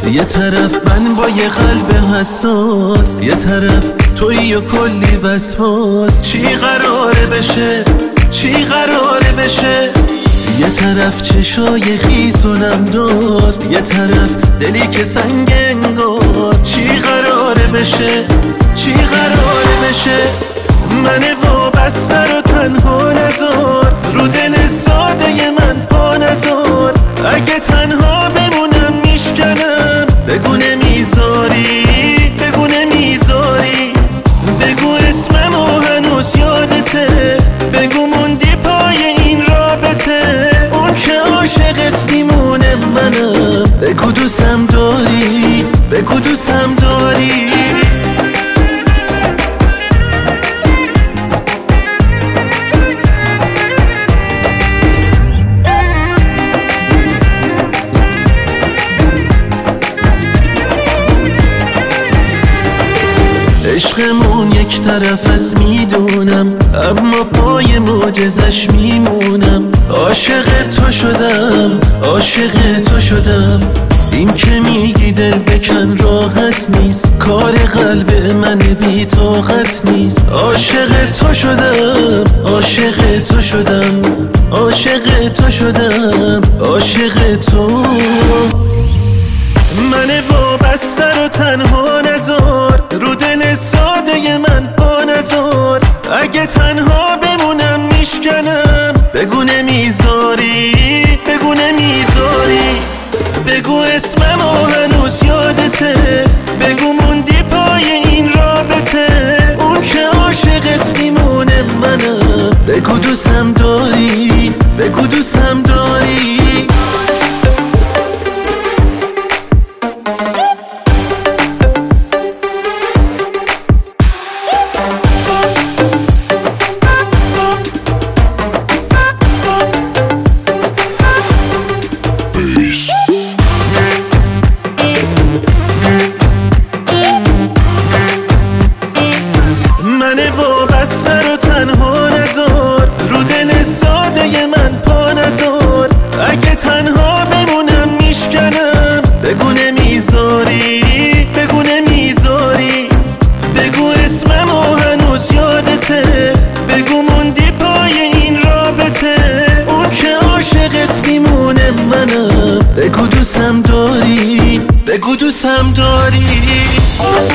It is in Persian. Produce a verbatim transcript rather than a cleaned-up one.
یه طرف من با یه قلب حساس، یه طرف توی و کلی وسواس. چی قراره بشه، چی قراره بشه؟ یه طرف چشای خیس و نمدار، یه طرف دلی که سنگ انگار. چی قراره بشه، چی قراره بشه؟ من وابسته رو تنها نذار، رو دل ساده من پا نذار. اگه تنها بمونم میشکنم، بگو نمیذاری، بگو نمیذاری. بگو اسممو هنوز یادته، بگو موندی پای این رابطه. اون که عاشقت میمونه منم، بگو دوستم داری، بگو دوستم داری. عشقمون یک طرف از میدونم، اما پای معجزش میمونم. عاشق تو شدم، عاشق تو شدم. این که میگی دل بکن راحت نیست، کار قلب من بی طاقت نیست. عاشق تو شدم، عاشق تو شدم، عاشق تو شدم، عاشق تو. من وابسته رو تنها نذار، رو دل ساده من پا نذار. اگه تنها بمونم میشکنم، بگو نمیذاری، بگو نمیذاری. بگو اسممو هنوز یادته، بگو موندی پای این رابطه. اون که عاشقت میمونه منم، بگو دوستم داری، بگو دوستم داری. من وابسته رو تنها نذار، رو دل ساده من پا نذار. اگه تنها بمونم میشکنم، بگو نمیذاری، بگو نمیذاری. بگو اسممو هنوز یادته، بگو موندی پای این رابطه. اون که عاشقت میمونه منم، بگو دوستم داری، بگو دوستم داری.